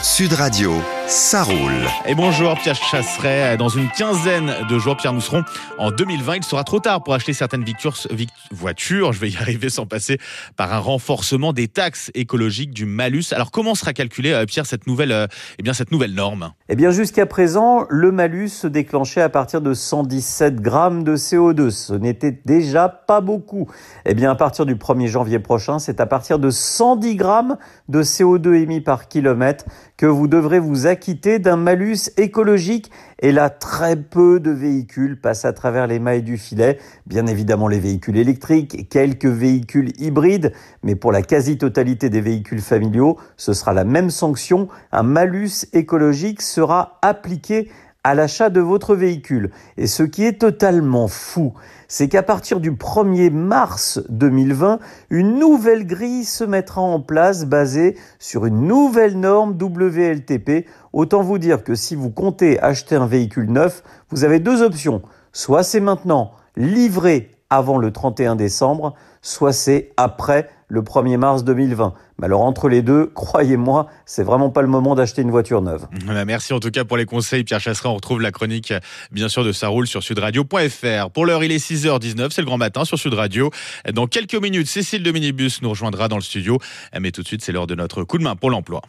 Sud Radio, ça roule. Et bonjour Pierre Chasseret. Dans une quinzaine de jours, Pierre, nous serons en 2020. Il sera trop tard pour acheter certaines voitures. Je vais y arriver sans passer par un renforcement des taxes écologiques du malus. Alors comment sera calculée, Pierre, cette nouvelle norme ? Eh bien, jusqu'à présent, le malus se déclenchait à partir de 117 grammes de CO2. Ce n'était déjà pas beaucoup. Eh bien, à partir du 1er janvier prochain, c'est à partir de 110 grammes de CO2 émis par kilomètre que vous devrez vous acquitter d'un malus écologique. Et là, très peu de véhicules passent à travers les mailles du filet. Bien évidemment, les véhicules électriques, quelques véhicules hybrides. Mais pour la quasi-totalité des véhicules familiaux, ce sera la même sanction. Un malus écologique sera appliqué à l'achat de votre véhicule. Et ce qui est totalement fou, c'est qu'à partir du 1er mars 2020, une nouvelle grille se mettra en place basée sur une nouvelle norme WLTP. Autant vous dire que si vous comptez acheter un véhicule neuf, vous avez deux options. Soit c'est maintenant livré avant le 31 décembre, soit c'est après le 1er mars 2020. Mais alors entre les deux, croyez-moi, c'est vraiment pas le moment d'acheter une voiture neuve. Merci en tout cas pour les conseils, Pierre Chasseret. On retrouve la chronique, bien sûr, de Ça roule sur sudradio.fr. Pour l'heure, il est 6h19, c'est le grand matin sur Sud Radio. Dans quelques minutes, Cécile de Minibus nous rejoindra dans le studio. Mais tout de suite, c'est l'heure de notre coup de main pour l'emploi.